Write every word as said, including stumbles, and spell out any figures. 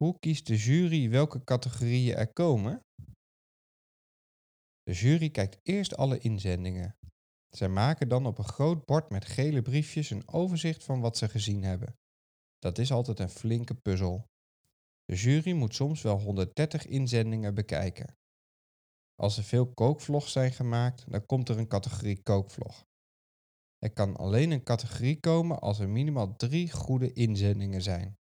Hoe kiest de jury welke categorieën er komen? De jury kijkt eerst alle inzendingen. Zij maken dan op een groot bord met gele briefjes een overzicht van wat ze gezien hebben. Dat is altijd een flinke puzzel. De jury moet soms wel honderddertig inzendingen bekijken. Als er veel kookvlogs zijn gemaakt, dan komt er een categorie kookvlog. Er kan alleen een categorie komen als er minimaal drie goede inzendingen zijn.